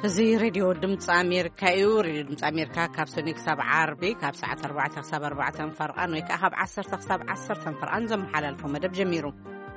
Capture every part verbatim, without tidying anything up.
زي راديو دمت أمريكا يو راديو دمت أمريكا كابسونيك سبع عربي كاب ساعة أربعة تخسب أربعة تنفرقان ويكأهب عشر تخسب عشر تنفرقان زم حلالكم مدب جميرو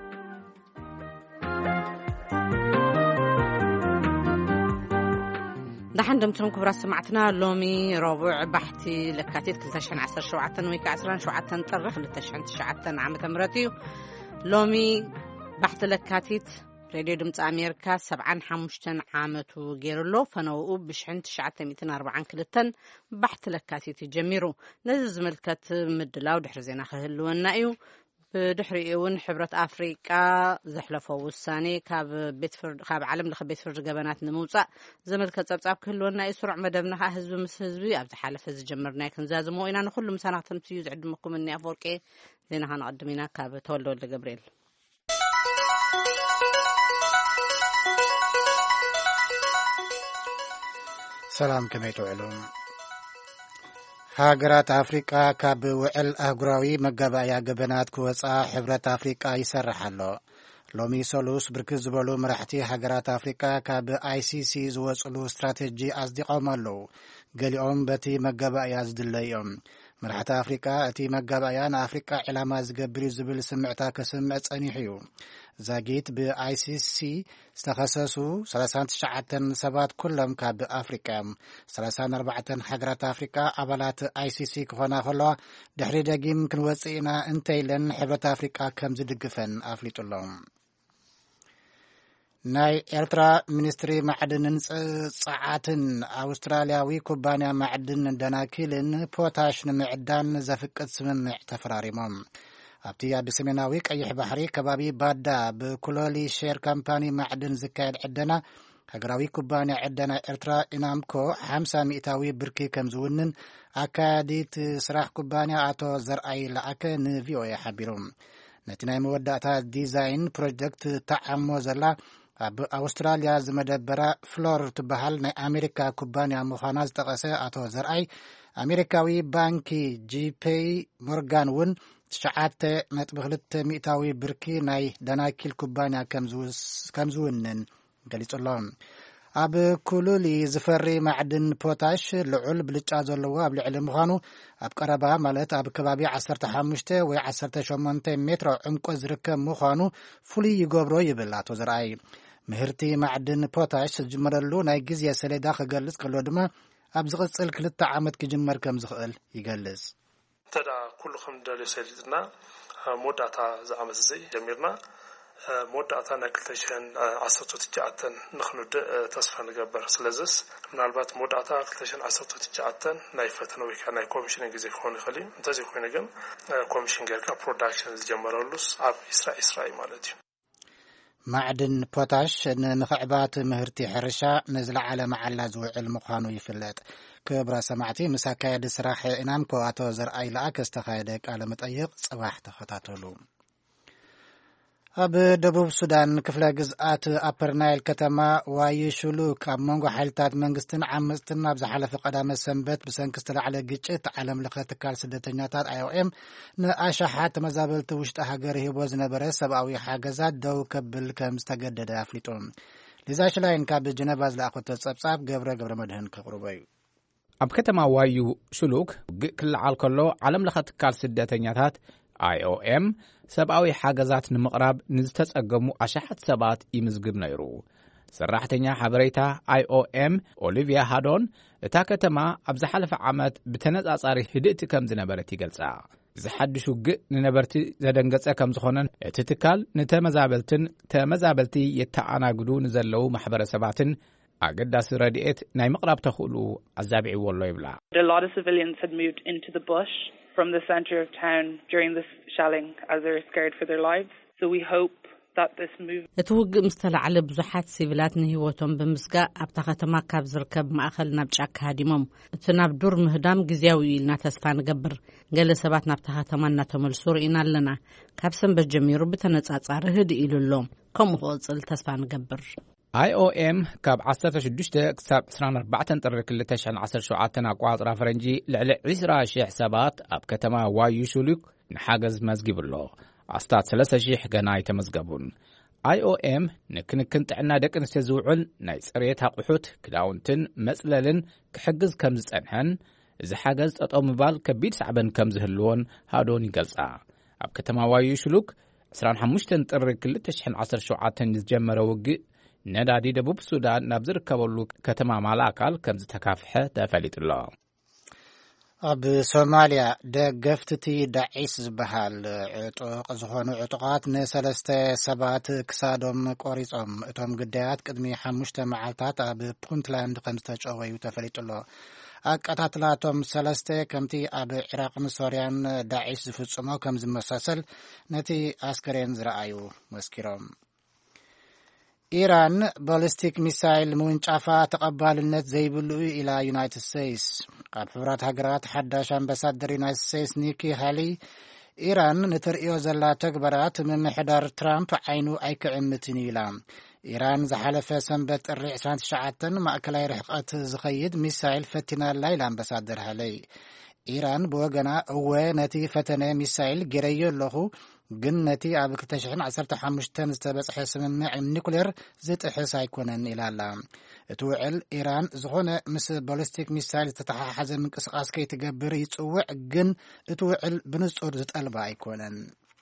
دحين دمتم كبرى سمعتنا لومي ربع بحتي لكاتيت كلتشحن عشر شوعتن ويكا عشران شوعتن طرخ لتشحن تشعتن عامة مرتيو لومي بحت لكاتيت راديو دمت أمريكا سبعان حمشتن عامتو جيرلو فنوقو بشحن تشعتن ميتين أربعان كلتن بحت لكاتيت جميرو نزز ملكت مدلاو دحر زينا خهلو النايو بدحري اون حبرة افريقيا زحلفوا وساني كاب بيت فرد كاب عالم لخ بيت فرد جبنات نموصا زمل كتصبصاب كلنا يسرع مدبنا حزب مس حزبي ابد حالف از جمرنا كنزازمو اينا نخلو مسانات تمسيو زعدمكم اني افورقي زينا هنقدمينا كاب تولد لجبريل سلام كميتو علوم هاجرات أفريقيا كاب وعل أهجراوي مجابا جبنات كوسا حبرة أفريقيا يسرح له لومي سولوس بركز بلو مرحتي هاجرات أفريقيا كاب آي سي سي زوصلو استراتيجي أصدقاء مالو قاليهم بتي مجابا يزدليهم مرحت أفريقيا أتي مجابا يان أفريقيا علامة زجبري زبل سمعتها كسمعت أنيحيو زاجيت بآي سي سي استخصصوا ثلاثة تشعتن سبات كلهم كاب أفريقيا ثلاثة أربعة حجرات أفريقيا أبلات آي سي سي كفنا خلا دحري دقيم كنوصينا انتيلن حبرة أفريقيا كم زدقفن أفليت اللهم ناي إرترا منستري معدن صعاتن أسترالياوي كوبانيا معدن دناكيلن بوتاش نمعدان زفقت سممع تفراريمم أبتي عبد سميناوي كأي بحري كبابي بادا بكلولي شير كامباني معدن زكايد عدنا هجراوي كوبانيا عدنا إرترا إنامكو حمسة مئتاوي بركي كمزونن أكاديت سراح كوبانيا أتو زرعي لأكن فيو يحبيرون نتناي موداتا ديزاين بروجكت تعمو زلا بأستراليا زمدبرا فلور تبهل نا أمريكا كوبانيا مخاناز تقسي أتو زرعي أمريكاوي بانكي جي بي مورغان ون شعات نتبخلت مئتاوي بركي ناي دناكيل كوبانيا كمزونن قاليت اللهم أب كلولي زفري معدن بوتاش لعل بلجا زلوا اب لعل مخانو اب قربا مالت اب كبابي عشرة خمسة و عشرة ثمانية متر عمق زركب مخانو فلي يغبرو يبلاتو زراي مهرتي معدن بوتاش جمرلو ناي غزيا سليدا خغلص كلو دما اب زقصل كلتا عامت كجمر كم زخل يغلص تدا كلكم دال سيدنا موداتا زعمت زي جميرنا موداتا نكلتشن عصرت تجاتن نخنو تصفى نغبر سلازس منالبات موداتا كلتشن عصرت تجاتن نايفتن ويكا ناي كوميشن غزي كون خلي انتزي كون غن كوميشن غيركا برودكشن جمرولوس اب اسرا اسرائيل مالتي معدن بوتاش نخعبات مهرتي حرشا نزل على معلا زوع المخانو يفلت كبرا سمعتي مساكايد سراح انامكو اتو زرعي لاك استخايدك على مطيق صباح تخطاتلو اب دبوب السودان كفلا جزءات ابر نايل كتما وايشلوك اب منغو حالتات منغستن عمستنا بزحلف قدام السنبت بسنكستل على جيت عالم لخ تكال سدتنياتات اي او ام ناشحات مزابلت وشت هاجر هيبوز نبره سباوي حاجزات دو كبل كمستجدد افليتون لذاش لاين كاب جنباز لاخوت تصبصاب غبره غبره مدهن كقرباي اب كتما وايو شلوك كل عالكلو عالم لخ تكال سدتنياتات آي أو إم سبعوي حاجزات نمقرب نزتسقمو أشحت سبات يمزقب نيرو سراحتنيا حبريتا آي أو إم أوليفيا هادون تاكتما أبزحلف عامت بتنز أصاري هدئت كم زنبرتي قلصا زحدشو ق ننبرتي زدنقصا كم زخونن تتكال نتمزابلتن تمزابلتي يتعانا قدو نزلو محبر سباتن أقداس راديئت ناي مقرب تخولو عزابعي والله يبلع. A lot of civilians had moved into the bush from the center of town during this shelling as they were scared for their lives. So we hope that this move اتوق مستلعل بزحات سيفلات نهيوتهم بمسقا ابتغتما كاب زركب ماخل نبجاك هاديمم تناب دور مهدام غزياوي لنا تسفا نقبر قال سبات نبتغتما نتملسور إنا لنا كابسن بجميرو بتنصاصار هدي إلو كم خوصل تسفا نقبر آي أو إم كاب عصرة شدوشتة كساب عسران أربعة تنطرق اللي تشعن عصر شعاتنا أقواط رافرنجي لعلى عسرة شيح سابات أب كتما وايو شلوك نحاجز مزقب الله عستات ثلاثة شيح قناي تمزقبون ኣይ ኦ ኤም ንክንክን ጥዕና ደቂ ኣንስትዮ ዝውዕል ናይ ጽሬት ኣቑሑት ክዳውንትን መጽለልን ክሕግዝ ከም ዝጸንሐን እዚ ሓገዝ ጠጠው ምባል ከቢድ ሳዕበን ከም ዝህልዎን ሃዶን ይገልጻ። ኣብ ከተማ ዋዩ ሽሉክ عشرين وخمسة ጥሪ ክልተ ሺህ ዓሰርተ ሸውዓተ ዝጀመረ ውግእ ነዳዲ ደቡብ ሱዳን ናብ ዝርከበሉ ከተማ ማላካል ከም ዝተካፍሐ ተፈሊጡሎ። ኣብ ሶማልያ ደገፍቲ ዳዒስ ዝበሃል ዕጡቕ ዝኾኑ ዕጡቓት ንሰለስተ ሰባት ክሳዶም ቆሪጾም እቶም ግዳያት ቅድሚ ሓሙሽተ መዓልታት ኣብ ፑንትላንድ ከም ዝተጨወዩ ተፈሊጡሎ። ኣቀታትላቶም ሰለስተ ከምቲ ኣብ ኢራቅን ሶርያን ዳዒስ ዝፍጽሞ ከም ዝመሳሰል ነቲ ኣስከሬን ዝረኣዩ መስኪሮም። ኢራን ባሊስቲክ ሚሳይል ምውንጫፋ ተቐባልነት ዘይብሉ ኢላ ዩናይትድ ስቴትስ። ኣብ ሕብራት ሃገራት ሓዳሽ ኣምባሳደር ዩናይትድ ስቴትስ ኒኪ ሃሊ ኢራን ንትርእዮ ዘላ ተግባራት ምምሕዳር ትራምፕ ዓይኑ ኣይክዕምትን ኢላ። ኢራን ዝሓለፈ ሰንበት ጥሪ عشرين وتسعة ማእከላይ ርሕቀት ዝኸይድ ሚሳይል ፈቲናላ ኢላ ኣምባሳደር ሃሊ። ኢራን ብወገና እወ ነቲ ፈተነ ሚሳይል ገይረዮ ኣለኹ ግን ነቲ ኣብ ሁለት ሺህ ዓሰርተ ሓሙሽተ ዝተበጽሐ ስምምዕ ኒኩሌር ዝጥሕስ ኣይኮነን ኢላላ። እቲ ውዕል ኢራን ዝኾነ ምስ ባሊስቲክ ሚሳይል ዝተተሓሓዘ ምንቅስቓስ ከይትገብር ይጽውዕ ግን እቲ ውዕል ብንጹር ዝጠልባ ኣይኮነን።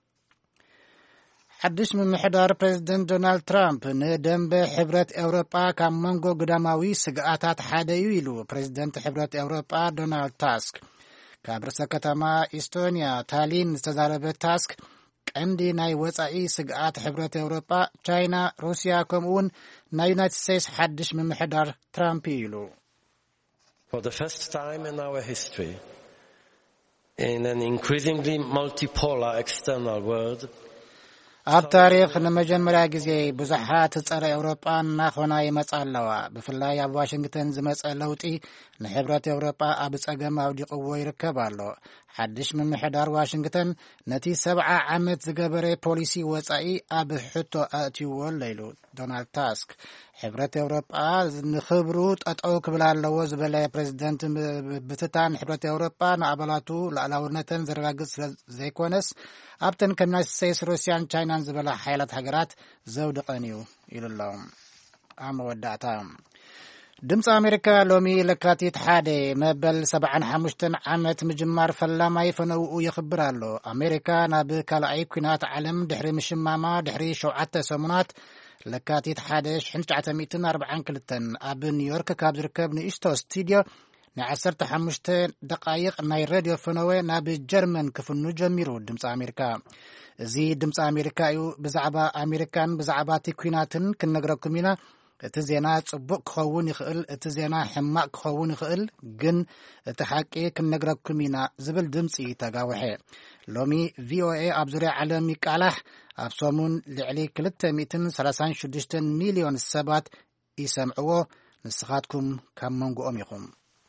ሓድሽ ምምሕዳር ፕሬዚደንት ዶናልድ ትራምፕ ንደንበ ሕብረት ኤውሮጳ ካብ መንጎ ግዳማዊ ስግኣታት ሓደ እዩ ኢሉ ፕሬዚደንት ሕብረት ኤውሮጳ ዶናልድ ታስክ። ካብ ርእሰ ከተማ ኢስቶንያ ታሊን ዝተዛረበ ታስክ ቀንዲ ናይ ወፃኢ ስግኣት ሕብረት ኤውሮጳ ቻይና፣ ሩስያ ከምኡውን ናይ ዩናይትድ ስቴትስ ሓድሽ ምምሕዳር ትራምፕ ኢሉ For the first time in our history, in an increasingly multipolar external world, ኣብ ታሪኽ ንመጀመርያ ግዜ ብዙሓት ጸረ ኤውሮጳ እናኾና ይመጻ ኣለዋ። ብፍላይ ኣብ ዋሽንግተን ዝመጸ ለውጢ ንሕብረት ኤውሮጳ ኣብ ጸገም ኣውዲቕዎ ይርከብ ኣሎ። ሓድሽ ምምሕዳር ዋሽንግተን ነቲ ሰብዓ ዓመት ዝገበረ ፖሊሲ ወጻኢ ኣብ ሕቶ ኣእትይዎ ኢሉ ዶናልድ ታስክ። ሕብረት ኤውሮጳ ንኽብሩ ጠጠው ክብል ኣለዎ ዝበለ ፕሬዚደንት ብትታን ሕብረት ኤውሮጳ ንኣባላቱ ላዕላውነትን ዘረጋግጽ ዘይኮነስ ኣብተን ከም ዩናይትድ ስቴትስ፣ ሩስያን፣ ቻይናን ዝበላ ሓይላት ሃገራት ዘውድቐን እዩ ኢሉሎም። ኣብ መወዳእታ ድምፂ ኣሜሪካ ሎሚ ለካቲት ሓደ መበል ሰብዓን ሓሙሽተን ዓመት ምጅማር ፈላማይ ፈነውኡ ይኽብር ኣሎ። ኣሜሪካ ናብ ካልኣይ ኩናት ዓለም ድሕሪ ምሽማማ ድሕሪ ሸውዓተ ሰሙናት ለካቲት ሓደ ሺህ ትሽዓተ ሚእትን ኣርባዓን ክልተን ኣብ ኒውዮርክ ካብ ዝርከብ ንእሽቶ ስቱድዮ ንዓሰርተ ሓሙሽተ ደቃይቕ ናይ ሬድዮ ፈነወ ናብ ጀርመን ክፍኑ ጀሚሩ ድምፂ ኣሜሪካ። እዚ ድምፂ ኣሜሪካ እዩ። ብዛዕባ ኣሜሪካን ብዛዕባ እቲ ኩናትን ክንነግረኩም ኢና። እቲ ዜና ጽቡቕ ክኸውን ይኽእል፣ እቲ ዜና ሕማቕ ክኸውን ይኽእል፣ ግን እቲ ሓቂ ክንነግረኩም ኢና ዝብል ድምፂ ተጋውሐ። ሎሚ ቪኦኤ ኣብ ዙርያ ዓለም ይቃላሕ። ኣብ ሰሙን ልዕሊ ክልተ ሚእትን ሰላሳን ሽዱሽተን ሚልዮን ሰባት ይሰምዕዎ። ንስኻትኩም ካብ መንጎኦም ኢኹም።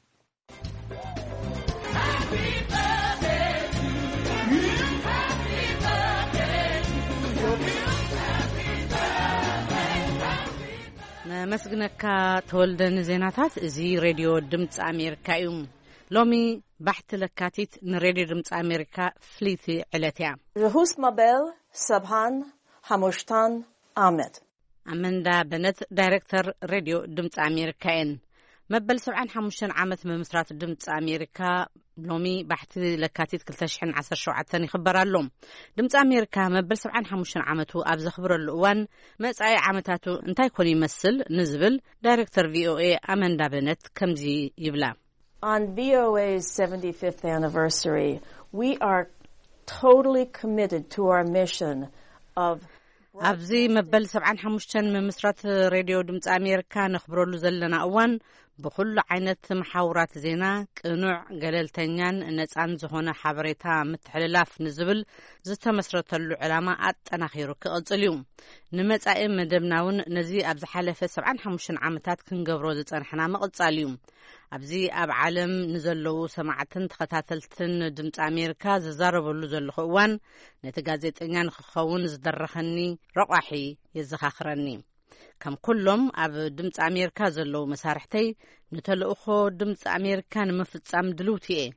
መስግነካ ተወልደን ዜናታት እዚ ሬድዮ ድምፂ ኣሜሪካ እዩ። ሎሚ ባሕቲ ለካቲት ንሬድዮ ድምፂ ኣሜሪካ ፍሊቲ ዕለት እያ። ርሁስ መበል ሰብሃን ሓሙሽታን ዓመት ኣመንዳ በነት ዳይሬክተር ሬድዮ ድምፂ ኣሜሪካ እየን። መበል ሰብዓን ሓሙሽተን ዓመት ምምስራት ድምፂ ኣሜሪካ ሎሚ ባሕቲ ለካቲት ክልተ ሺህ ዓሰርተ ሸውዓተ ይኽበር ኣሎ። ድምፂ ኣሜሪካ መበል ሰብዓን ሓሙሽተን ዓመቱ ኣብ ዘኽብረሉ እዋን መጻኢ ዓመታቱ እንታይ ኮን ይመስል ንዝብል ዳይሬክተር ቪኦኤ ኣመንዳ በነት ከምዚ ይብላ። On VOA's seventy-fifth anniversary, we are totally committed to our mission of ኣብዚ መበል ሰብዓን ሓሙሽተን ምምስራት ሬድዮ ድምፂ ኣሜሪካ ነኽብረሉ ዘለና እዋን ብኩሉ ዓይነት መሓውራት ዜና ቅኑዕ ገለልተኛን ነፃን ዝኾነ ሓበሬታ ምትሕልላፍ ንዝብል ዝተመስረተሉ ዕላማ ኣጠናኺሩ ክቕጽል እዩ። ንመጻኢ መደብናውን ነዚ ኣብ ዝሓለፈ ሰብዓን ሓሙሽተን ዓመታት ክንገብሮ ዝጸንሕና መቕጻል እዩ። ኣብዚ ኣብ ዓለም ንዘለዉ ሰማዕትን ተኸታተልትን ድምፂ ኣሜሪካ ዝዛረበሉ ዘለኹ እዋን ነቲ ጋዜጠኛ ንክኸውን ዝደረኸኒ ረቋሒ የዘኻኽረኒ። ከም ኩሎም ኣብ ድምፂ ኣሜሪካ ዘለዉ መሳርሕተይ ንተልእኾ ድምፂ ኣሜሪካ ንምፍጻም ድልውቲ እየ።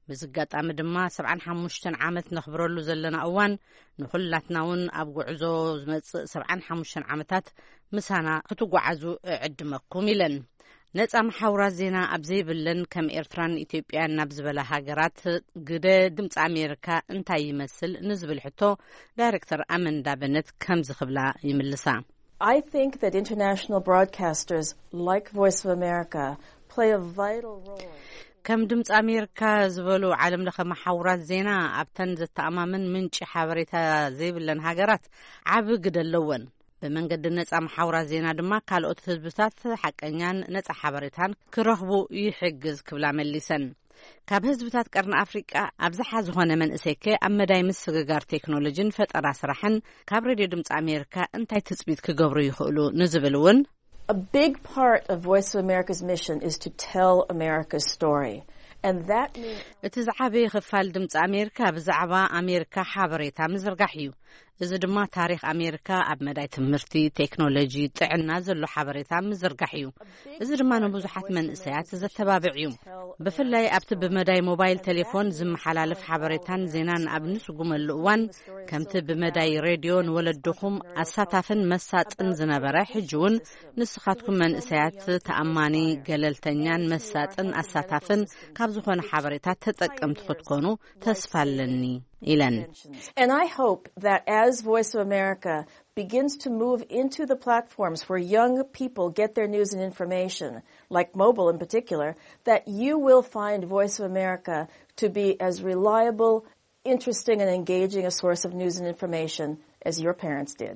ብዝጋጣሚ ድማ ሰብዓን ሓሙሽተን ዓመት ነኽብረሉ ዘለና እዋን ንኹላትና እውን ኣብ ጉዕዞ ዝመጽእ ሰብዓን ሓሙሽተን ዓመታት ምሳና ክትጓዓዙ ዕድመኩም ኢለን ነጻ መሓውራት ዜና ኣብ ዘይብለን ከም ኤርትራን ኢትዮጵያን ናብ ዝበላ ሃገራት ግደ ድምፂ ኣሜሪካ እንታይ ይመስል ንዝብል ሕቶ ዳይሬክተር ኣመንዳ በነት ከም ዝኽብላ ይምልሳ I think that international broadcasters like Voice of America play a vital role. ከም ድምፂ ኣሜሪካ ዝበሉ ዓለም ለኸ መሓውራት ዜና ኣብተን ዘተኣማምን ምንጭ ሓበሬታ ዘይብለን ሃገራት ዓብ ግደ ኣለወን በመንገዲ ነጻ መሓውራት ዜና ድማ ካልኦት ህዝብታት ሓቀኛን ነጻ ሓበሬታን ክረኽቡ ይሕግዝ ክብላ መሊሰን ካብ ህዝብታት ቀርኒ ኣፍሪቃ ኣብዝሓ ዝኾነ መንእሰይከ ኣብ መዳይ ምስግጋር ቴክኖሎጂን ፈጠራ ስራሕን ካብ ሬድዮ ድምፂ ኣሜሪካ እንታይ ትጽቢት ክገብሩ ይኽእሉ ንዝብል እውን A big part of Voice of America's mission is to tell America's story. And that means እቲ ዝዓበየ ክፋል ድምፂ ኣሜሪካ ብዛዕባ ኣሜሪካ ሓበሬታ ምዝርጋሕ እዩ እዚ ድማ ታሪክ ኣሜሪካ ኣብ መዳይ ትምህርቲ ቴክኖሎጂ ጥዕና ዘሎ ሓበሬታ ምዝርጋሕ እዩ እዚ ድማ ንብዙሓት መንእሰያት ዘተባብዕ እዩ ብፍላይ ኣብቲ ብመዳይ ሞባይል ቴሌፎን ዝመሓላለፍ ሓበሬታን ዜናን ኣብ ንስጉመሉ እዋን ከምቲ ብመዳይ ሬድዮ ንወለድኹም ኣሳታፍን መሳጥን ዝነበረ ሕጂ እውን ንስኻትኩም መንእሰያት ተኣማኒ ገለልተኛን መሳጥን ኣሳታፍን ካብ ዝኾነ ሓበሬታት ተጠቀምቲ ክትኮኑ ተስፋ ኣለኒ ኢለን And I hope that as Voice of America begins to move into the platforms where young people get their news and information, like mobile in particular, that you will find Voice of America to be as reliable, interesting, and engaging a source of news and information as your parents did.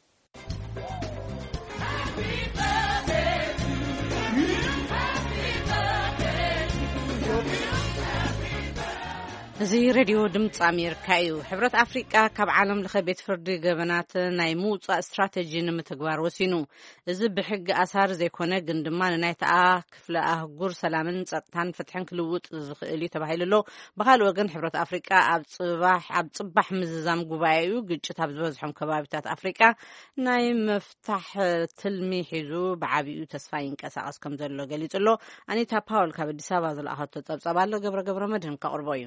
እዚ ሬድዮ ድምፂ ኣሜሪካ እዩ ሕብረት ኣፍሪቃ ካብ ዓለም ለኸ ቤት ፍርዲ ገበናት ናይ ምውፃእ ስትራቴጂ ንምትግባር ወሲኑ እዚ ብሕጊ ኣሳር ዘይኮነ ግን ድማ ንናይ ተኣ ክፍለ ኣህጉር ሰላምን ጸጥታን ፍትሕን ክልውጥ ዝኽእል እዩ ተባሂሉሎ ብኻልእ ወገን ሕብረት ኣፍሪቃ ኣብ ጽባሕ ኣብ ጽባሕ ምዝዛም ጉባኤኡ ግጭት ኣብ ዝበዝሖም ከባቢታት ኣፍሪቃ ናይ መፍታሕ ትልሚ ሒዙ ብዓቢኡ ተስፋ ይንቀሳቐስ ከም ዘሎ ገሊጹሎ ኣኒታ ፓውል ካብ ኣዲስ ኣበባ ዝለኣኸቶ ጸብጸብ ኣሎ ገብረ ገብረ መድህን ከቕርቦ እዩ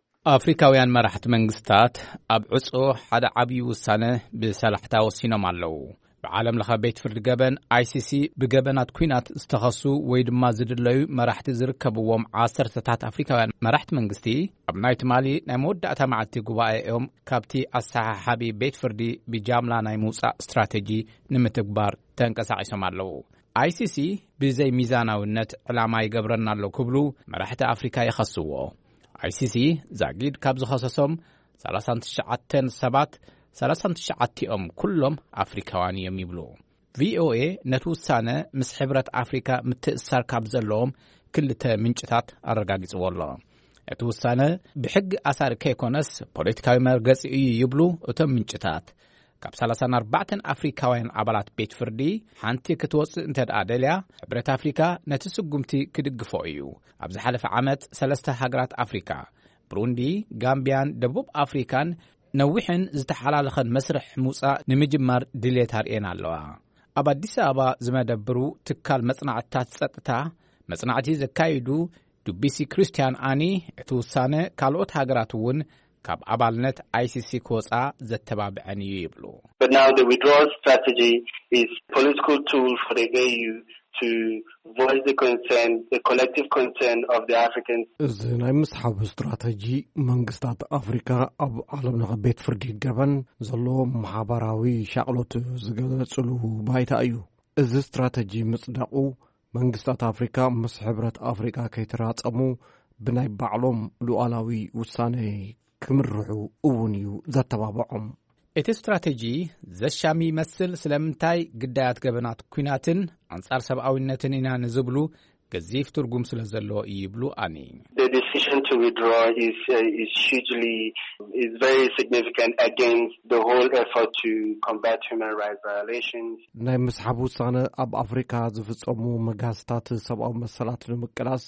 ኣፍሪካውያን መራሕቲ መንግስታት ኣብ ዕጾ ሓደ ዓብዪ ውሳነ ብሰላሕታ ወሲኖም ኣለዉ ብዓለም ለኸ ቤት ፍርዲ ገበን ኣይሲሲ ብገበናት ኩናት ዝተኸሱ ወይ ድማ ዝድለዩ መራሕቲ ዝርከብዎም ዓሰርተታት ኣፍሪካውያን መራሕቲ መንግስቲ ኣብ ናይ ትማሊ ናይ መወዳእታ መዓልቲ ጉባኤኦም ካብቲ ኣሰሓሓቢ ቤት ፍርዲ ብጃምላ ናይ ምውፃእ ስትራቴጂ ንምትግባር ተንቀሳቒሶም ኣለዉ ኣይሲሲ ብዘይ ሚዛናውነት ዕላማ ይገብረና ኣሎ ክብሉ መራሕቲ ኣፍሪካ ይኸስዎ ኣይሲሲ ዛጊድ ካብ ዝኸሰሶም ሰላሳ ትሽዓተ ሰባት ሰላሳ ትሽዓተ ኩሎም ኣፍሪካውያን እዮም ይብሉ ቪኦኤ ነቲ ውሳነ ምስ ሕብረት ኣፍሪካ ምትእስሳር ካብ ዘለዎም ክልተ ምንጭታት ኣረጋጊጽዎ ኣሎ እቲ ውሳነ ብሕጊ ኣሳሪ ከይኮነስ ፖለቲካዊ መርገፂ እዩ ይብሉ እቶም ምንጭታት ካብ ሰላሳ ኣርባዕተ ኣፍሪካውያን ኣባላት ቤት ፍርዲ ሓንቲ ክትወፅእ እንተደኣ ደልያ ሕብረት ኣፍሪካ ነቲ ስጉምቲ ክድግፎ እዩ ኣብ ዝሓለፈ ዓመት ሰለስተ ሃገራት ኣፍሪካ ብሩንዲ ጋምቢያን ደቡብ ኣፍሪካን ነዊሕን ዝተሓላለኸን መስርሕ ምውፃእ ንምጅማር ድሌት ኣርኤን ኣለዋ ኣብ ኣዲስ ኣበባ ዝመደብሩ ትካል መጽናዕትታት ጸጥታ መጽናዕቲ ዘካይዱ ዱቢሲ ክርስቲያን ኣኒ እቲ ውሳነ ካልኦት ሃገራት እውን ካብ አባልነት አይሲሲ ኮጻ ዘተባብዐን ይብሉ But now the withdrawal strategy is a political tool for the A U to voice the concern, the collective concern of the Africans. እዚ ናይ ምስሓብ ስትራቴጂ መንግስታት ኣፍሪካ ኣብ ዓለም ለኸ ቤት ፍርዲ ገበን ዘለዎም ማሕበራዊ ሻቅሎት ዝገለጽሉ ባይታ እዩ እዚ ስትራቴጂ ምጽደቁ መንግስታት ኣፍሪካ ምስ ሕብረት ኣፍሪካ ከይተራጸሙ ብናይ ባዕሎም ሉዓላዊ ውሳኔ ክምርሑ እውን እዩ ዘተባብዖም እቲ ስትራቴጂ ዘሻሚ ይመስል ስለምንታይ ግዳያት ገበናት ኩናትን አንጻር ሰብአዊነትን ኢና ንዝብሉ ገዚፍ ትርጉም ስለ ዘሎ ይብሉ አኒ The decision to withdraw is uh, is hugely is very significant against the whole effort to combat human rights violations. ናይ ምስሓብ ውሳነ ኣብ ኣፍሪካ ዝፍጸሙ መጋስታት ሰብአዊ መሰላት ንምቅላስ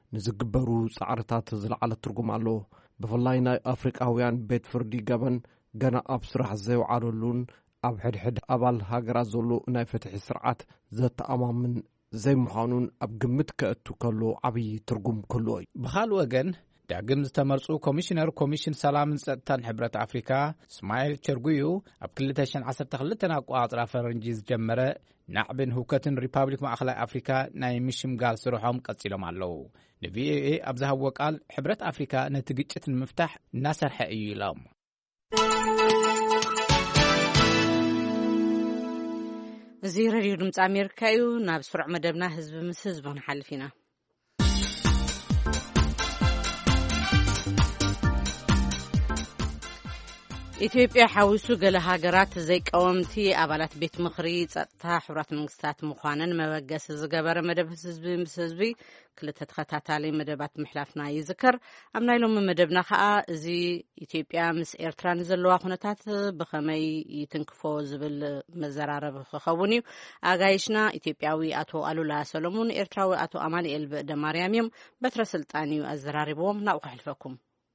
ንዝግበሩ ጻዕርታት ዝለዓለ ትርጉም ኣሎ ብፍላይ ናይ ኣፍሪካውያን ቤት ፍርዲ ገበን ገና ኣብ ስራሕ ዘይወዓለሉን ኣብ ሕድሕድ ኣባል ሃገራት ዘሎ ናይ ፍትሒ ስርዓት ዘተኣማምን ዘይምዃኑን ኣብ ግምት ከእቱ ከሎ ዓብዪ ትርጉም ከሎ እዩ ብኻልእ ወገን ዳግም ዝተመርጹ ኮሚሽነር ኮሚሽን ሰላምን ጸጥታን ሕብረት ኣፍሪካ እስማኤል ቸርጉዩ ኣብ ክልተ ሸሕን ዓሰርተ ክልተ ኣቆጻጽራ ፈረንጂ ዝጀመረ ናዕብን ህውከትን ሪፓብሊክ ማእኸላይ ኣፍሪካ ናይ ምሽምጋል ስርሖም ቀጺሎም ኣለዉ። ንቪኦኤ ኣብ ዝሃብዎ ቃል ሕብረት ኣፍሪካ ነቲ ግጭት ንምፍታሕ እናሰርሐ እዩ ኢሎም። እዚ ሬድዮ ድምፂ ኣሜሪካ እዩ። ናብ ስሩዕ መደብና ህዝቢ ምስ ህዝቢ ክንሓልፍ ኢና። ኢትዮጵያ ሓዊሱ ገለ ሃገራት ዘይቀወምቲ ኣባላት ቤት ምኽሪ ጸጥታ ሕብራት መንግስታት ምዃነን መበገሲ ዝገበረ መደብ ህዝቢ ምስ ህዝቢ ክልተ ተኸታታሊ መደባት ምሕላፍና ይዝከር። ኣብ ናይ ሎሚ መደብና ከዓ እዚ ኢትዮጵያ ምስ ኤርትራ ንዘለዋ ኩነታት ብኸመይ ይትንክፎ ዝብል መዘራረብ ክኸውን እዩ። ኣጋይሽና ኢትዮጵያዊ ኣቶ ኣሉላ ሰሎሞን፣ ኤርትራዊ ኣቶ ኣማኑኤል በደማርያም እዮም። በትረ ስልጣን እዩ ኣዘራሪቦም። ናብኡ ከሕልፈኩም።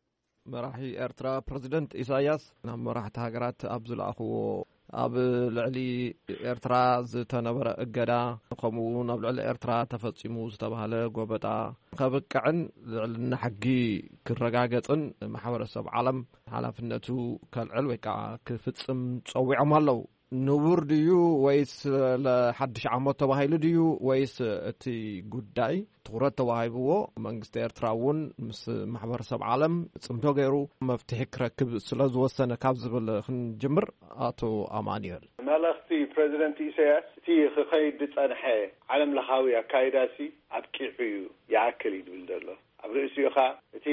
መራሒ ኤርትራ ፕሬዚደንት ኢሳያስ ናብ መራሕቲ ሃገራት ኣብ ዝለኣኽዎ ኣብ ልዕሊ ኤርትራ ዝተነበረ እገዳ ከምኡውን ኣብ ልዕሊ ኤርትራ ተፈጺሙ ዝተባሃለ ጎበጣ ከብቅዕን ልዕልና ሕጊ ክረጋገጽን ማሕበረሰብ ዓለም ሓላፍነቱ ከልዕል ወይ ከዓ ክፍጽም ጸዊዖም ኣለዉ። ንቡር ድዩ ወይስ ለሓድሽ ዓመት ተባሂሉ ድዩ ወይስ እቲ ጉዳይ ትኩረት ተዋሂብዎ መንግስቲ ኤርትራ እውን ምስ ማሕበረሰብ ዓለም ጽምቶ ገይሩ መፍትሒ ክረክብ ስለ ዝወሰነ ካብ ዝብል ክንጅምር ኣቶ ኣማኑኤል። መልእኽቲ ፕሬዚደንት ኢሳያስ እቲ ክኸይድ ዝጸንሐ ዓለም ለኻዊ ኣካይዳሲ ኣብቂዑ እዩ ይኣክል ይብል ዘሎ። ኣብ ርእሲኡ ኸ እቲ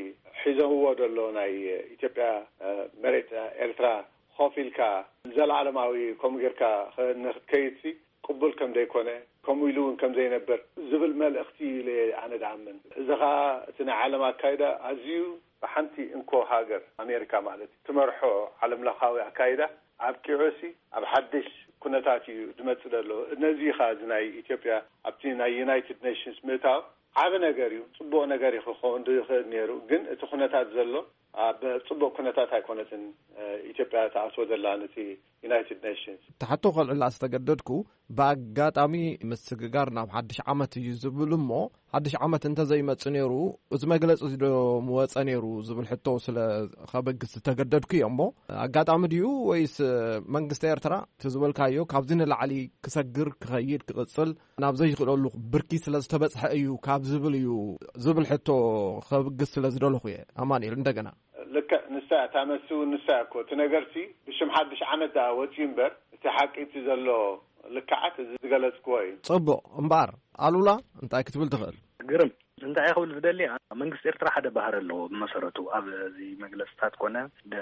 ሒዘህዎ ዘሎ ናይ ኢትዮጵያ መሬት ኤርትራ ኾፊልካ ዘለዓለማዊ ከምኡ ጌርካ ንኽትከይድሲ ቅቡል ከም ዘይኮነ ከምኡ ኢሉ እውን ከም ዘይነበር ዝብል መልእኽቲ ኣነ ድኣምን። እዚ ኸ እቲ ናይ ዓለም ኣካይዳ ኣዝዩ ብሓንቲ እንኮ ሃገር ኣሜሪካ ማለት ትመርሖ ዓለም ለኻዊ ኣካይዳ ኣብቂዑሲ ኣብ ሓድሽ ኩነታት እዩ ዝመጽእ ዘሎ። ነዚ ኸ እዚ ናይ ኢትዮጵያ ኣብቲ ናይ ዩናይትድ ኔሽንስ ምእታው ዓብ ነገር እዩ፣ ጽቡቕ ነገር ይኽኸውን ድኽእል ነይሩ። ግን እቲ ኩነታት ዘሎ ኣብ ጽቡቕ ኩነታት ኣይኮነትን። ኢትዮጵያ ተኣስቦ ዘላ ነቲ ዩናይትድ ኔሽንስ ተሓቶ ከልዕላ ዝተገደድኩ ብኣጋጣሚ ምስግጋር ናብ ሓድሽ ዓመት እዩ ዝብል እሞ ሓድሽ ዓመት እንተዘይመጽእ ነይሩ እዚ መግለፂ ዶ ምወፀ ነይሩ ዝብል ሕቶ ስለ ከበግስ ዝተገደድኩ እዮ እሞ ኣጋጣሚ ድዩ ወይስ መንግስቲ ኤርትራ ትዝበልካዮ ካብዚ ንላዕሊ ክሰግር ክኸይድ ክቕጽል ናብ ዘይኽእለሉ ብርኪ ስለ ዝተበጽሐ እዩ ካብ ዝብል እዩ ዝብል ሕቶ ከበግስ ስለ ዝደለኹ እየ። ኣማኑኤል እንደገና ልክ ንሳ ታመሱ ንሳ እኮ እቲ ነገርሲ ብሽም ሓድሽ ዓመት ዳ ወፂ እምበር እቲ ሓቂቲ ዘሎ ልክዓት እዚ ዝገለጽክዎ እዩ። ጽቡቕ እምበር ኣሉላ እንታይ ክትብል ትኽእል? ግርም እንታይ ይኸውል ዝደሊ መንግስቲ ኤርትራ ሓደ ባህር ኣለዎ ብመሰረቱ ኣብ እዚ መግለጽታት ኮነ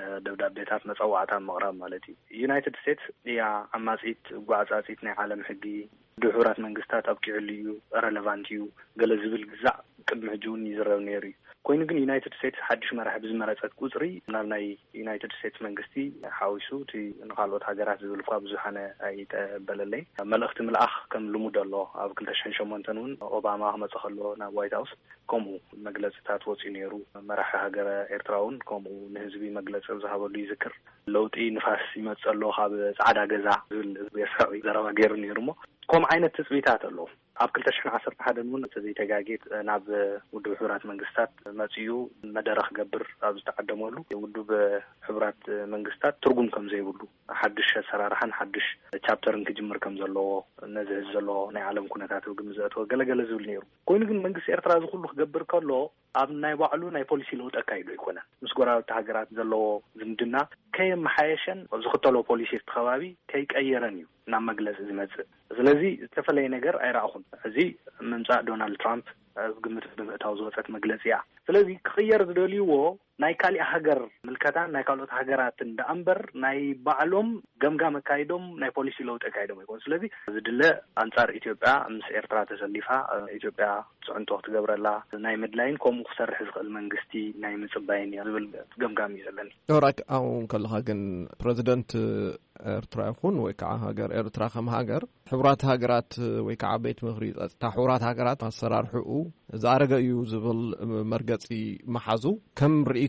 ደብዳቤታት መጸዋዕታት ምቕራብ ማለት እዩ። ዩናይትድ ስቴትስ እያ ዓማጺት ጓዓጻጺት ናይ ዓለም ሕጊ ድሑራት መንግስታት ኣብቂዕሉ እዩ ረሌቫንት እዩ ገለ ዝብል ግዛዕ ቅድሚ ሕጂ እውን ይዝረብ ነይሩ እዩ። ኮይኑ ግን ዩናይትድ ስቴትስ ሓድሽ መራሒ ብዝመረጸት ቁጽሪ ናብ ናይ ዩናይትድ ስቴትስ መንግስቲ ሓዊሱ እቲ ንኻልኦት ሃገራት ዝብል እኳ ብዙሓነ ኣይተበለለይ መልእኽቲ ምልኣኽ ከም ልሙድ ኣሎ። ኣብ ክልተ ሽሕን ሸሞንተን እውን ኦባማ ክመጽእ ከሎ ናብ ዋይት ሃውስ ከምኡ መግለጽታት ወፂኡ ነይሩ። መራሒ ሃገረ ኤርትራ እውን ከምኡ ንህዝቢ መግለጺ ዝሃበሉ ይዝክር። ለውጢ ንፋስ ይመጽእ ኣሎ ካብ ጻዕዳ ገዛ ዝብል ቤርሳዊ ዘረባ ገይሩ ነይሩ እሞ ከምኡ ዓይነት ትጽቢታት ኣለዎ። ኣብ ክልተ ሽሕን ዓሰርተ ሓደን እውን ዘይተጋጌጥ ናብ ውድብ ሕብራት መንግስታት መጽኡ መደረ ክገብር ኣብ ዝተቀደመሉ ውድብ ሕብራት መንግስታት ትርጉም ከም ዘይብሉ ሓድሽ ኣሰራርሓን ሓድሽ ቻፕተርን ክጅምር ከም ዘለዎ ነዚ ዘለዎ ናይ ዓለም ኩነታት ግምዘእተወ ገለገለ ዝብል ነይሩ። ኮይኑ ግን መንግስቲ ኤርትራ ዝኩሉ ክገብር ከሎ ኣብ ናይ ባዕሉ ናይ ፖሊሲ ለውጢ ኣካይዱ ኣይኮነን። ምስ ጎረቤት ሃገራት ዘለዎ ዝምድና ከየመሓየሸን ዝኽተሎ ፖሊሲ እቲ ከባቢ ከይቀየረን እዩ ናብ መግለጽ ዝመጽእ። ስለዚ ዝተፈለየ ነገር ኣይረኣኹን። እዚ ምምጻእ ዶናልድ ትራምፕ ግምት ብምእታው ዝወፀት መግለጽ እያ። ስለዚ ክቕየር ዝደልይዎ ናይ ካሊእ ሃገር ምልከታን ናይ ካልኦት ሃገራትን ደኣምበር ናይ ባዕሎም ገምጋም ኣካይዶም ናይ ፖሊሲ ለውጢ ኣካይዶም ኣይኮን። ስለዚ ዝድለ ኣንጻር ኢትዮጵያ ምስ ኤርትራ ተሰሊፋ ኢትዮጵያ ጽዕንቶ ክትገብረላ ናይ ምድላይን ከምኡ ክሰርሕ ዝኽእል መንግስቲ ናይ ምጽባይን ዝብል ገምጋም እዩ ዘለኒ። ዶራክ ኣሁን ከለኻ ግን ፕሬዚደንት ኤርትራ ይኹን ወይ ከዓ ሃገር ኤርትራ ከም ሃገር ሕብራት ሃገራት ወይ ከዓ ቤት ምኽሪ ጸጥታ ሕብራት ሃገራት ኣሰራርሕኡ ዝኣረገ እዩ ዝብል መርገጺ መሓዙ ከም ርእይቶ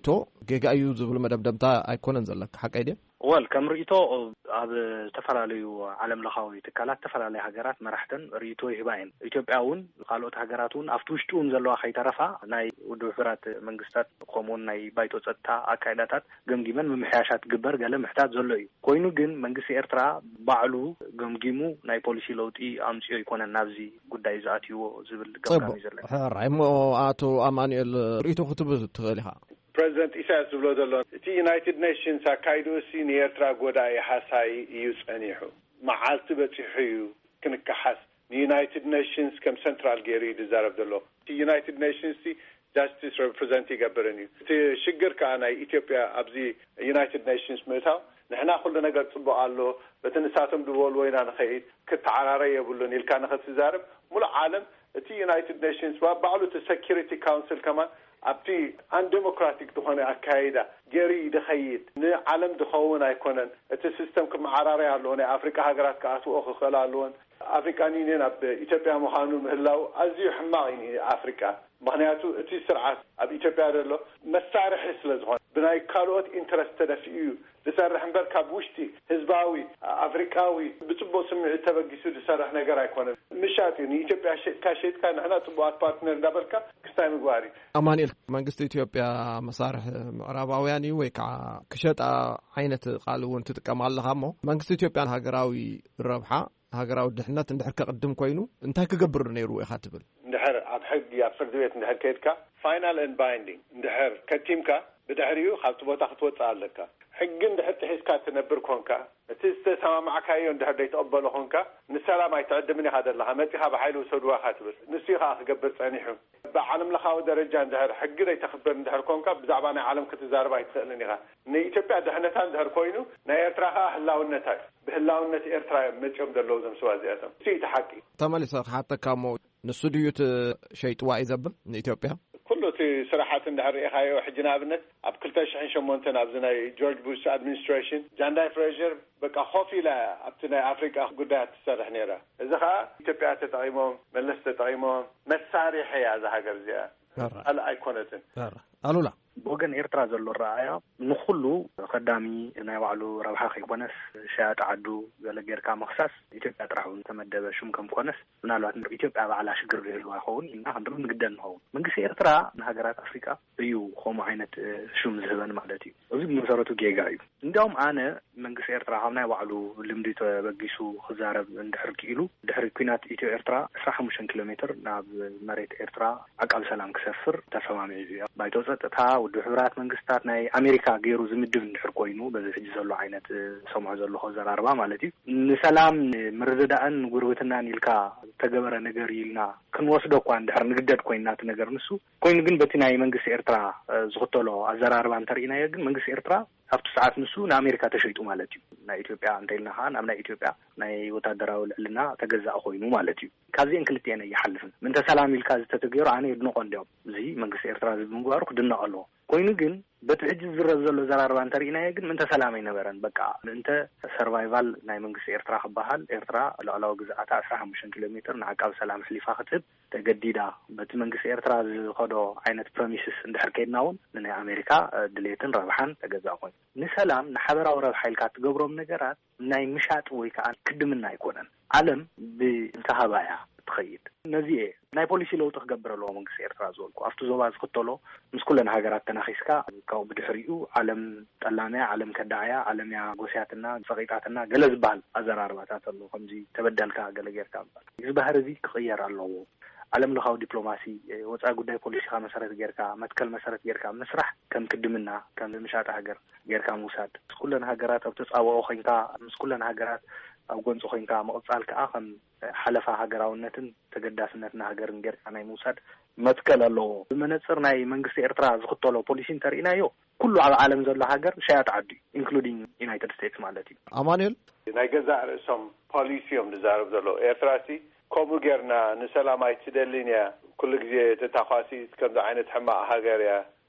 ርእይቶ ጌጋ እዩ ዝብል መደብደብታ ኣይኮነን ዘለካ ሓቀይ ደ ወል ከም ርእይቶ ኣብ ተፈላለዩ ዓለም ለኻዊ ትካላት ተፈላለዩ ሃገራት መራሕተን ርእይቶ ይህባይን ኢትዮጵያ እውን ካልኦት ሃገራት እውን ኣብቲ ውሽጡን ዘለዋ ከይተረፋ ናይ ውድብ ሕቡራት መንግስታት ከምኡን ናይ ባይቶ ጸጥታ አካይዳታት ገምጊመን ምምሕያሻት ግበር ገለ ምሕታት ዘሎ እዩ ኮይኑ ግን መንግስቲ ኤርትራ ባዕሉ ገምጊሙ ናይ ፖሊሲ ለውጢ ኣምጽዮ ይኮነን ናብዚ ጉዳይ ዝኣትይዎ ዝብል ገምጋሚ ዘሎ ራይሞ አቶ አማኑኤል ርእይቶ ክትብል ትኽእል ኢኻ President Isaias ዝብሎ ዘሎ እቲ ዩናይትድ ኔሽንስ አካይዶሲ ንኤርትራ ጎዳኢ ሓሳይ እዩ ጸኒሑ መዓልቲ በፂሑ እዩ ክንከሓስ ዩናይትድ ኔሽንስ ከም ሰንትራል ጌሪ ዝዛረብ ዘሎ እቲ ዩናይትድ ኔሽንስ ጃስቲስ ሪፕሬዘንት ይገብርን እዩ እቲ ሽግር ከዓ ናይ ኢትዮጵያ ኣብዚ ዩናይትድ ኔሽንስ ምእታው ንሕና ኩሉ ነገር ጽቡቕ ኣሎ በቲ ንሳቶም ድበልዎ ኢና ንኸይድ ክትዓራረ የብሉን ኢልካ ንኽትዛረብ ሙሉእ ዓለም እቲ ዩናይትድ ኔሽንስ ባዕሉ እቲ ሴኪሪቲ ካውንስል ከማ ኣብቲ አንዴሞክራቲክ ዝኾነ አካይዳ ጌሪ ድኸይድ ንዓለም ድኸውን ኣይኮነን እቲ ሲስተም ክመዓራረ ያለዎ ናይ አፍሪካ ሃገራት ከኣትዎ ክኽእል ኣለዎን አፍሪካን ዩኒየን ኣብ ኢትዮጵያ ምዃኑ ምህላው ኣዝዩ ሕማቕ እዩ አፍሪካ ምክንያቱ እቲ ስርዓት ኣብ ኢትዮጵያ ዘሎ መሳርሒ ስለ ዝኾነ ብናይ ካልኦት ኢንተረስት ተደፊኡ እዩ ዝሰርሕ እምበር ካብ ውሽጢ ህዝባዊ አፍሪካዊ ብጽቡቕ ስምዒት ተበጊሱ ዝሰርሕ ነገር ኣይኮነን ምሻጥ እዩ ንኢትዮጵያ ሸጥካ ሸጥካ ንሕና ጽቡቓት ፓርትነር እንዳበልካ ክስታይ ምግባር እዩ አማኑኤል መንግስቲ ኢትዮጵያ መሳርሒ ምዕራባውያን እዩ ወይ ከዓ ክሸጣ ዓይነት ቃል እውን ትጥቀም ኣለኻ እሞ መንግስቲ ኢትዮጵያን ሃገራዊ ረብሓ ሃገራዊ ድሕነት እንድሕር ከቅድም ኮይኑ እንታይ ክገብር ነይሩ ኢኻ ትብል እንድሕር ኣብ ሕጊ ኣብ ፍርዲ ቤት እንድሕር ከይድካ ፋይናል ኤንድ ባይንዲንግ እንድሕር ከቲምካ ብድሕሪኡ ካብቲ ቦታ ክትወፅእ ኣለካ ሕጊ እንድሕር ትሒዝካ ትነብር ኮንካ እቲ ዝተሰማማዕካዮ እንድሕር ዘይተቐበሎ ኮንካ ንሰላም ኣይትዕድምን ኢኻ ዘለኻ መፂኻ ብሓይሊ ውሰድዋ ኢኻ ትብል ንሱ ኢኻ ክገብር ጸኒሑ ብዓለም ለኻዊ ደረጃ እንድሕር ሕጊ ዘይተኽበር እንድሕር ኮንካ ብዛዕባ ናይ ዓለም ክትዛረብ ኣይትኽእልን ኢኻ ንኢትዮጵያ ድሕነታ እንድሕር ኮይኑ ናይ ኤርትራ ከዓ ህላውነታ እዩ ብህላውነት ኤርትራ መፂኦም ዘለዉ ዞም ሰባ እዚኣቶም እሱ እቲ ሓቂ ተመሊሰ ክሓተካ ሞ ንሱ ድዩ ሸይጥዋ እዩ ዘብል ንኢትዮጵያ ኩሉ እቲ ስራሓት እንድሕር ሪኢኻዮ ሕጂ ንኣብነት ኣብ ክልተ ሽሕን ሸሞንተን ኣብዚ ናይ ጆርጅ ቡሽ ኣድሚኒስትሬሽን ጃንዳይ ፍሬዥር በቃ ኾፍ ኢላ ኣብቲ ናይ አፍሪካ ጉዳያት ትሰርሕ ነይራ እዚ ከዓ ኢትዮጵያ ተጠቂሞም መለስ ተጠቂሞም መሳርሒ እያ እዛ ሃገር እዚኣ ኣለ ኣይኮነትን ኣሉላ ወገን ኤርትራ ዘሎ ረኣያ ንኩሉ ቀዳሚ ናይ ባዕሉ ረብሓ ከይኮነስ ሸያጥ ዓዱ ገለ ጌርካ መክሳስ ኢትዮጵያ ጥራሕ እውን ተመደበ ሹም ከም ኮነስ ምናልባት ኢትዮጵያ ባዕላ ሽግር ይህልዋ ይኸውን ኢና ክንድሩ ንግደን ንኸውን መንግስቲ ኤርትራ ንሃገራት አፍሪካ እዩ ከምኡ ዓይነት ሹም ዝህበን ማለት እዩ እዚ ብመሰረቱ ጌጋ እዩ እንዲያውም ኣነ መንግስቲ ኤርትራ ካብ ናይ ባዕሉ ልምዲ ተበጊሱ ክዛረብ እንድሕር ክኢሉ ድሕሪ ኩናት ኢትዮ ኤርትራ عشرة وخمسين ኪሎ ሜትር ናብ መሬት ኤርትራ ዓቃብ ሰላም ክሰፍር ተሰማሚዑ እዩ ባይቶ ጸጥታ ውድብ ሕቡራት መንግስታት ናይ አሜሪካ ገይሩ ዝምድብ እንድሕር ኮይኑ በዚ ሕጂ ዘሎ ዓይነት ሰምዖ ዘለዎ ዘራርባ ማለት እዩ ንሰላም ምርድዳእን ጉርብትናን ኢልካ ተገበረ ነገር ኢልና ክንወስዶ እኳ እንድሕር ንግደድ ኮይና እቲ ነገር ንሱ ኮይኑ ግን በቲ ናይ መንግስቲ ኤርትራ ዝኽተሎ ኣዘራርባ እንተርኢናዮ ግን መንግስቲ ኤርትራ ኣብቲ ሰዓት ንሱ ንኣሜሪካ ተሸይጡ ማለት እዩ ናይ ኢትዮጵያ እንተኢልና ከዓ ናብ ናይ ኢትዮጵያ ናይ ወታደራዊ ልዕልና ተገዛእ ኮይኑ ማለት እዩ ካብዚአን ክልቲአን ኣይሓልፍን ምንተ ሰላም ኢልካ ዝተተገይሩ ኣነ ይድንቆ እንዲያውም እዚ መንግስቲ ኤርትራ ዝምግባሩ ክድነቕ ኣለዎ ኮይኑ ግን በቲ ሕጂ ዝረብ ዘሎ ዘራርባ እንተርኢናዮ ግን ምንተ ሰላም ኣይነበረን በቃ ምንተ ሰርቫይቫል ናይ መንግስቲ ኤርትራ ክበሃል ኤርትራ ልዕላዊ ግዛኣታ عشرة وخمسين ኪሎ ሜትር ንዓቃብ ሰላም ሕሊፋ ክትህብ ተገዲዳ በቲ መንግስቲ ኤርትራ ዝኸዶ ዓይነት ፕሮሚስስ እንድሕር ከይድና እውን ንናይ ኣሜሪካ ድሌትን ረብሓን ተገዛእ ኮይኑ ንሰላም ንሓበራዊ ረብሓ ኢልካ ትገብሮም ነገራት ናይ ምሻጥ ወይ ከዓ ክድምና ኣይኮነን ዓለም ብተሃባያ ትኸይድ ነዚኤ ናይ ፖሊሲ ለውጢ ክገብር ኣለዎ መንግስቲ ኤርትራ ዝበልኩ ኣብቲ ዞባ ዝኽተሎ ምስ ኩለን ሃገራት ተናኺስካ ካብኡ ብድሕሪኡ ዓለም ጠላምያ ዓለም ከዳዕያ ዓለምያ ጎስያትና ፀቂጣትና ገለ ዝበሃል ኣዘራርባታት ኣሎ ከምዚ ተበደልካ ገለ ጌርካ ምባል እዚ ባህሪ እዚ ክቕየር ኣለዎ ዓለም ለኻዊ ዲፕሎማሲ ወፃኢ ጉዳይ ፖሊሲካ መሰረት ጌርካ መትከል መሰረት ጌርካ መስራሕ ከም ክድምና ከም ምሻጥ ሃገር ጌርካ ምውሳድ ምስ ኩለን ሃገራት ኣብ ተፃወኦ ኮይንካ ምስ ኩለን ሃገራት ኣብ ጎንፂ ኮይንካ መቕፃል ከዓ ከም ሓለፋ ሃገራውነትን ተገዳስነትን ሃገርን ጌርካ ናይ ምውሳድ መትከል ኣለዎ ብመነፅር ናይ መንግስቲ ኤርትራ ዝኽተሎ ፖሊሲ እንተርኢናዮ ኩሉ ኣብ ዓለም ዘሎ ሃገር ሸያጥ ዓዲ ኢንክሉዲንግ ዩናይትድ ስቴትስ ማለት እዩ ኣማኑኤል ናይ ገዛእ ርእሶም ፖሊሲዮም ዝዛረብ ዘሎ ኤርትራሲ ከምኡ ጌርና ንሰላም ኣይትደልን እያ ኩሉ ግዜ ተታኳሲ ከምዚ ዓይነት ሕማቕ ሃገር እያ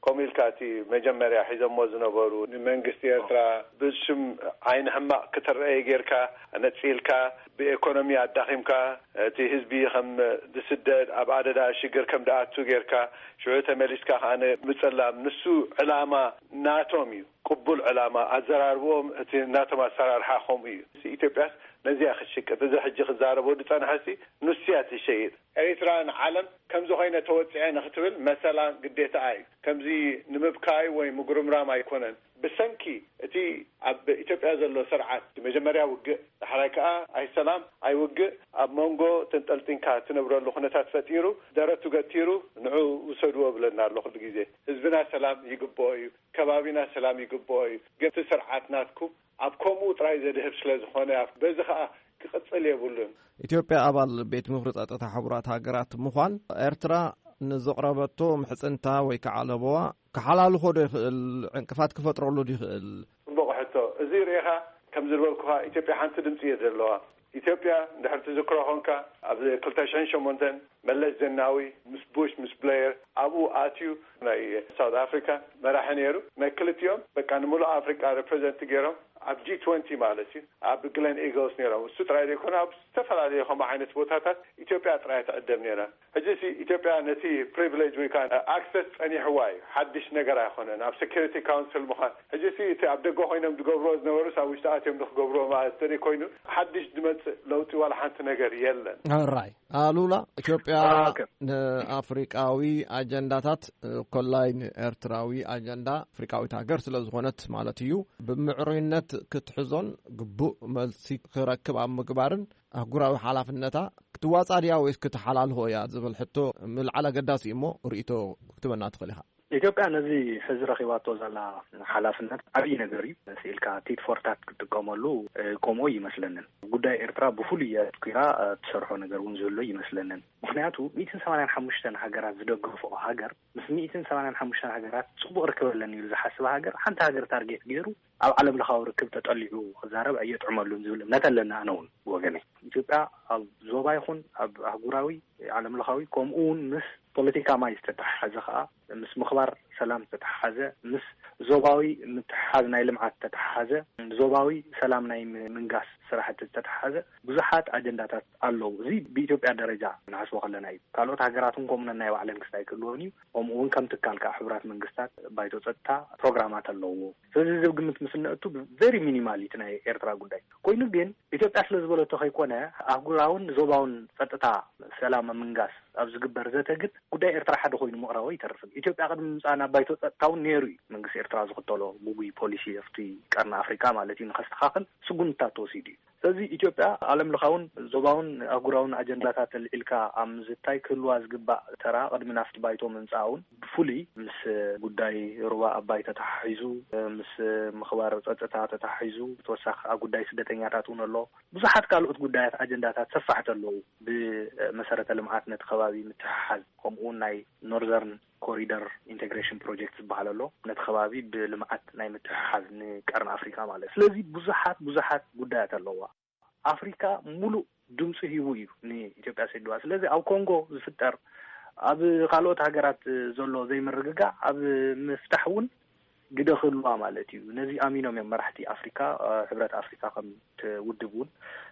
كوميلكاتي مجمريا حزم زنبرو منغستي إرترا بشم عين حماق كترأي غيركا نتفيلكا بإيكونوميا داخمكا تي حزبي خم دسدد أبعددا شجر كم دعاتو غيركا شعوتا مليسكا أنا مثلا نسو علامة ناتوميو قبول علامة أزراربوم تي ناتوما سرار حاخوم إيو إثيوبيا نزي أخي الشكة تزي حجي خزاربو دتان حسي نسيات الشيء إريتران عالم كم زخينا توتعين اختبل مثلا قديت آي كم زي نمبكاي وي مقرمرا ما يكونن بسنكي اتي اب إثيوبيا زلو سرعات مجمريا وقع حركة اي سلام اي وقع اب مونغو تنتلتين كا تنبرو اللخنتات فتيرو دارتو قتيرو نعو وسدوا بلنا اللخد جيزي حزبنا سلام يقبوي كبابنا سلام يقبوي قلت سرعاتناتكم ابكمو تراي زدهب سلازخونه بزخا كقصل يبولن ኢትዮጵያ አባል ቤት ምክር ጸጥታ ሕቡራት ሃገራት ምዃን ኤርትራ ንዝቕረበቶ ምሕጽንታ ወይ ከዓለበዋ ከሓላሉ ኾዶ ይኽእል ዕንቅፋት ክፈጥረሉ ይኽእል በቆሕቶ እዚ ሪኻ ከም ዝልበልኩኻ ኢትዮጵያ ሓንቲ ድምፂ እየ ዘለዋ ኢትዮጵያ እንድሕር ትዝክሮ ኾንካ ኣብ ክልተ ሽሕን ሸሞንተን መለስ ዜናዊ ምስ ቡሽ ምስ ብሌየር ኣብኡ ኣትዩ ናይ ሳውት ኣፍሪካ መራሒ ነይሩ ናይ ክልቲኦም በቃ ንሙሉእ ኣፍሪካ ሪፕሬዘንት ገይሮም ኣብ ጂ عشرين ማለት እዩ ኣብ ግለን ኢግልስ ነይሮም እሱ ጥራይ ዘይኮነ ኣብ ዝተፈላለዩ ከምኡ ዓይነት ቦታታት ኢትዮጵያ ጥራይ ትዕደም ነይራ ሕጂ ኢትዮጵያ ነቲ ፕሪቪሌጅ ወይ ከዓ ኣክሰስ ፀኒሕዋ እዩ ሓድሽ ነገር ኣይኮነን ኣብ ሴኪሪቲ ካውንስል ምዃን ሕጂ እቲ ኣብ ደገ ኮይኖም ዝገብርዎ ዝነበሩ ኣብ ውሽጢ ኣትዮም ዝገብርዎ ማለት ተሪ ኮይኑ ሓድሽ ዝመፅእ ለውጢ ዋላ ሓንቲ ነገር የለን ራይ ኣሉላ ኢትዮጵያ ንኣፍሪቃዊ ኣጀንዳታት ኮላይ ኤርትራዊ ኣጀንዳ ኣፍሪቃዊት ሃገር ስለ ዝኾነት ማለት እዩ ብምዕሩይነት ክትሕዞን ግቡእ መልሲ ክረክብ ኣብ ምግባርን ኣህጉራዊ ሓላፍነታ ክትዋጻድያ ወይስ ክትሓላልሆ እያ ዝብል ሕቶ ምልዓል ኣገዳሲ እሞ ርእይቶ ክትበና ትኽእል ኢኻ ኢትዮጵያ ነዚ ሕዚ ረኺባቶ ዘላ ሓላፍነት ዓብዪ ነገር እዩ ስኢልካ ቲት ፎርታት ክትጥቀመሉ ከምኡ ይመስለንን ጉዳይ ኤርትራ ብፍሉይ ኣትኲራ ትሰርሖ ነገር እውን ዘሎ ይመስለንን ምክንያቱ مئة وثمانية وخمسين ሃገራት ዝደግፍኦ ሃገር ምስ مئة وثمانية وخمسين ሃገራት ጽቡቕ ርክበለን ኢሉ ዝሓስብ ሃገር ሓንቲ ሃገር ታርጌት ገይሩ ኣብ ዓለም ለኻዊ ርክብ ተጠሊዑ ክዛረብ ኣየጥዕመሉን ዝብል እምነት ኣለና ኣነ እውን ወገነይ ኢትዮጵያ ኣብ ዞባ ይኹን ኣብ ኣህጉራዊ ዓለም ለኻዊ ከምኡ እውን ምስ ፖለቲካ ማይ ዝተተሓሓዘ ከዓ ምስ ምኽባር ሰላም ዝተተሓሓዘ ምስ ዞባዊ ምትሓዝ ናይ ልምዓት ዝተተሓሓዘ ዞባዊ ሰላም ናይ ምንጋስ ስራሕቲ ዝተተሓሓዘ ብዙሓት ኣጀንዳታት ኣለዉ እዚ ብኢትዮጵያ ደረጃ ንሓስቦ ከለና እዩ ካልኦት ሃገራትን ከምኡን ናይ ባዕለን ክስታይ ክህልዎን እዩ ከምኡ እውን ከም ትካል ከዓ ሕቡራት መንግስታት ባይቶ ፀጥታ ፕሮግራማት ኣለዎ ስለዚ እዚ ግምት ምስ ንእቱ ቨሪ ሚኒማል እቲ ናይ ኤርትራ ጉዳይ ኮይኑ ግን ኢትዮጵያ ስለ ዝበለቶ ከይኮነ ኣህጉራውን ዞባውን ፀጥታ ሰላም ምንጋስ ኣብ ዝግበር ዘተግድ ጉዳይ ኤርትራ ሓደ ኮይኑ ምቕራቡ ይተርፍን ኢትዮጵያ ቅድሚ ምምፃእና ባይቶ ፀጥታውን ነይሩ እዩ መንግስቲ ኤርትራ ዝኽተሎ ጉጉይ ፖሊሲ ኣብቲ ቀርኒ ኣፍሪካ ማለት እዩ ንኸስተኻኽል ስጉምትታት ተወሲዱ እዩ ስለዚ ኢትዮጵያ ዓለም ለኻውን ዞባውን ኣህጉራውን ኣጀንዳታት ልዒልካ ኣብ ምዝታይ ክህልዋ ዝግባእ ተራ ቅድሚ ናፍቲ ባይቶ ምምፃእውን ብፍሉይ ምስ ጉዳይ ሩባ ኣባይ ተተሓሒዙ ምስ ምኽባር ፀጥታ ተተሓሒዙ ተወሳኺ ኣብ ጉዳይ ስደተኛታት እውን ኣሎ ብዙሓት ካልኦት ጉዳያት ኣጀንዳታት ሰፋሕቲ ኣለዉ ብመሰረተ ልምዓት ነቲ ከባቢ ምትሕሓዝ ከምኡውን ናይ ኖርዘርን ኮሪደር ኢንቴግሬሽን ፕሮጀክት ዝበሃል ኣሎ ነቲ ከባቢ ብልምዓት ናይ ምትሕሓዝ ንቀርኒ ኣፍሪካ ማለት ስለዚ ብዙሓት ብዙሓት ጉዳያት ኣለዋ ኣፍሪካ ሙሉእ ድምፂ ሂቡ እዩ ንኢትዮጵያ ሰድዋ ስለዚ ኣብ ኮንጎ ዝፍጠር ኣብ ካልኦት ሃገራት ዘሎ ዘይምርግጋዕ ኣብ ምፍታሕ እውን ግደ ክህልዋ ማለት እዩ ነዚ ኣሚኖም እዮም መራሕቲ ኣፍሪካ ሕብረት ኣፍሪካ ከም ትውድብ እውን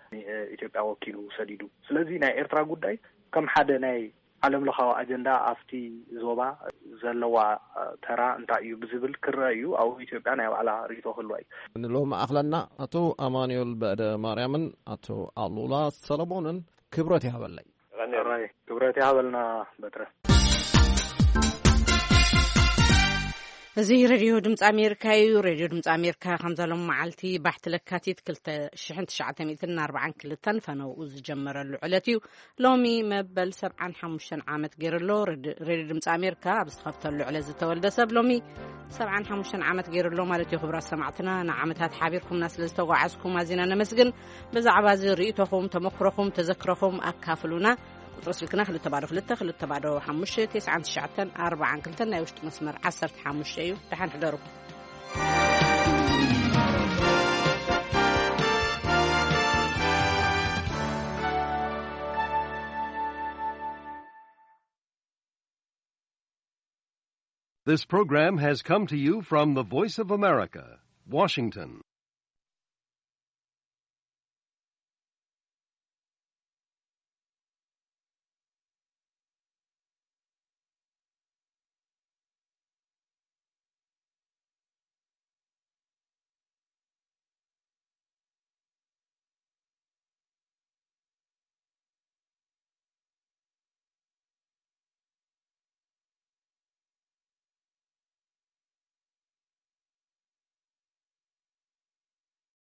ኢትዮጵያ ወኪሉ ሰዲዱ ስለዚ ናይ ኤርትራ ጉዳይ ከም ሓደ ናይ ዓለም ለኻዊ ኣጀንዳ ኣብቲ ዞባ ዘለዋ ተራ እንታይ እዩ ብዝብል ክርአ እዩ ኣብ ኢትዮጵያ ናይ ባዕላ ርእይቶ ክህልዋ እዩ ንሎም ኣኽለና ኣቶ ኣማኑኤል በዕደ ማርያምን ኣቶ ኣሉላ ሰለሞንን ክብረት ይሃበለይ ራይ ክብረት ይሃበልና በትረ እዚ ሬድዮ ድምፂ ኣሜሪካ እዩ ሬድዮ ድምፂ ኣሜሪካ ከም ዘሎም መዓልቲ ባሕቲ ለካቲት ክልተ ሽሕን ትሽዓተ ኣርባዓን ክልተን ፈነው ዝጀመረሉ ዕለት እዩ ሎሚ መበል ሰብዓን ሓሙሽተን ዓመት ገይሩሎ ሬድዮ ድምፂ ኣሜሪካ ኣብ ዝተኸፍተሉ ዕለት ዝተወልደ ሰብ ሎሚ ሰብዓን ሓሙሽተን ዓመት ገይሩሎ ማለት እዩ ክቡራት ሰማዕትና ንዓመታት ሓቢርኩምና ስለ ዝተጓዓዝኩም ኣዚና ነመስግን ብዛዕባ እዚ ርእይቶኹም ተመክሮኹም ተዘክሮኹም ኣካፍሉና ቁጥሪ ስልክና ክልተ ባዶ ክልተ ክልተ ባዶ ሓሙሽተ ትስዓን ትሽዓተን ኣርባዓን ክልተ ናይ ውሽጢ መስመር ዓሰርተ ሓሙሽተ እዩ ድሓን ሕደሩ This program has come to you from the Voice of America, Washington.